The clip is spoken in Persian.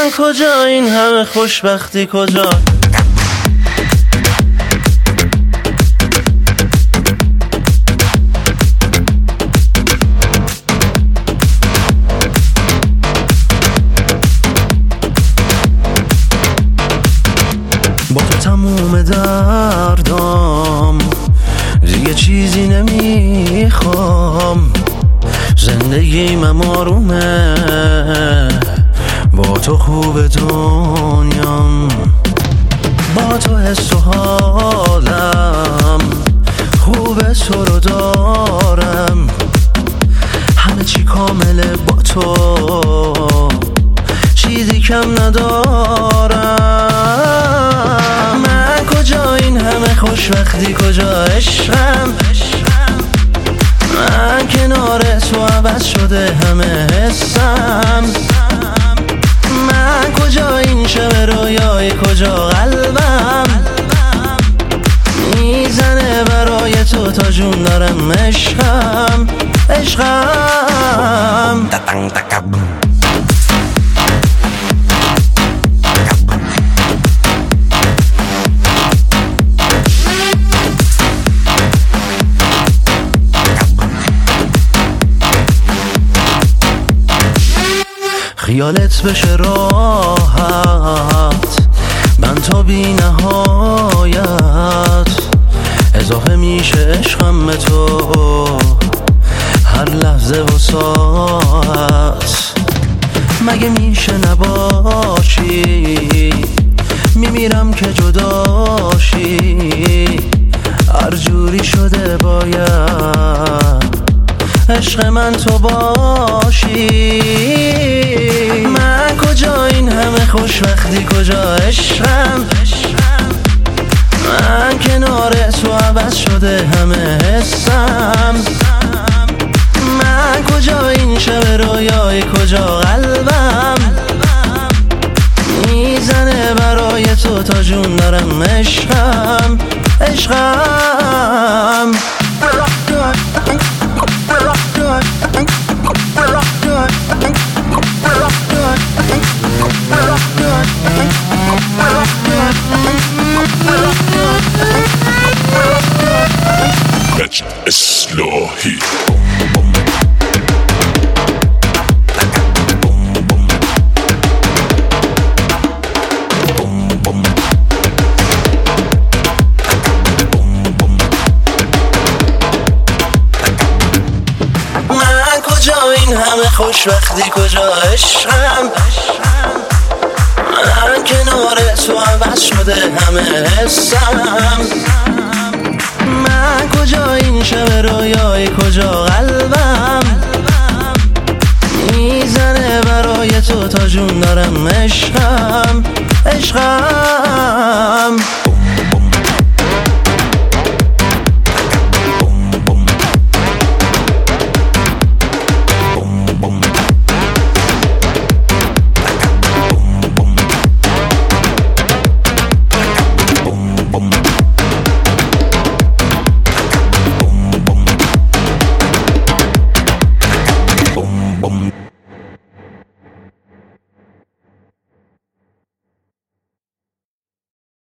من کجا، این همه خوشبختی کجا؟ با تو تموم دردام، دیگه چیزی نمیخوام. زندگیم آرومه، با تو خوب دنیام. با تو حس و حالم خوبه، تو رو دارم. همه چی کامله با تو، چیزی کم ندارم. من کجا، این همه خوشبختی کجا؟ عشقم من کنار تو عوض شده همه حسم. من کجا، این شب رویای کجا؟ قلبم میزنه برای تو تا جون دارم. عشقم عشقم خیالت بشه راحت، من تا بی نهایت اضافه میشه عشقم به تو هر لحظه و ساعت. مگه میشه نباشی؟ میمیرم که جداشی. هر جوری شده باید عشق من تو باشی. من کجا، این همه خوشبختی کجا؟ عشقم من کنار تو عوض شده همه حسم. من کجا، این شب رویای کجا؟ قلبم میزنه برای تو تا جون دارم. عشقم عشقم اصلاحی این همه خوشبختی کجا؟ عشقم من کنار تو عوض شده همه حسم. من کجا، این شب رویای کجا؟ قلبم میزنه برای تو تا جون دارم. عشقم عشقم